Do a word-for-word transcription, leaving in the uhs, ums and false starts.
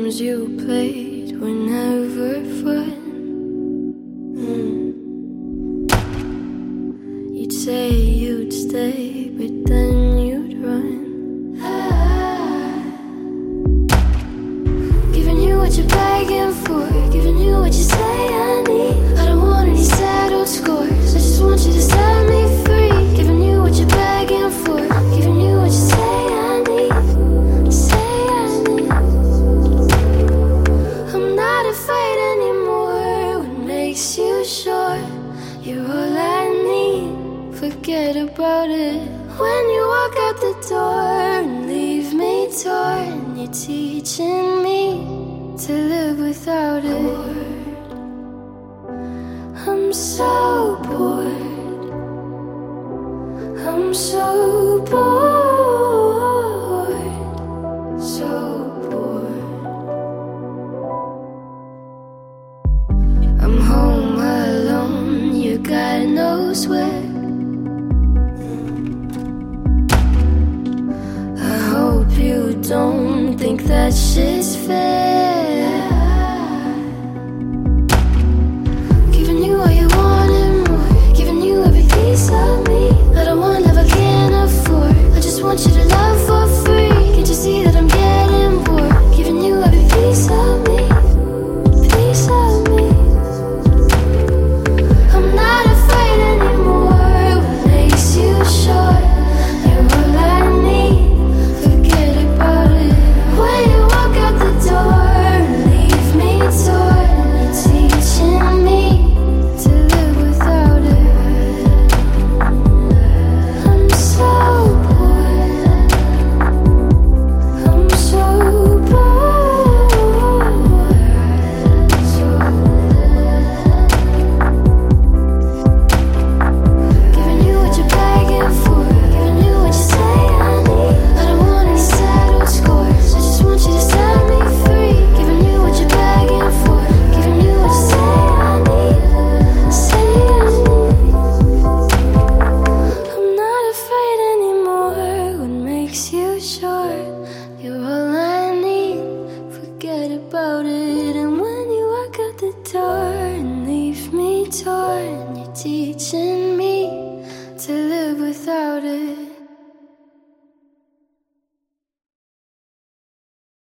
games you played were never fun. mm. You'd say you'd stay, but then you'd run. ah. Giving you what you're begging for, giving you what you say I need. I don't want any settled scores, I just want you to set me free. Giving you what you're begging for, giving you what you say I need. Say I need. I'm not afraid anymore. What makes you sure you're all I need? Forget about it. When you walk out the door and leave me torn, you're teaching me to live without it. I'm so bored, I'm so bored, so bored. I'm home alone, you got no sweat. I hope you don't think that shit's fair.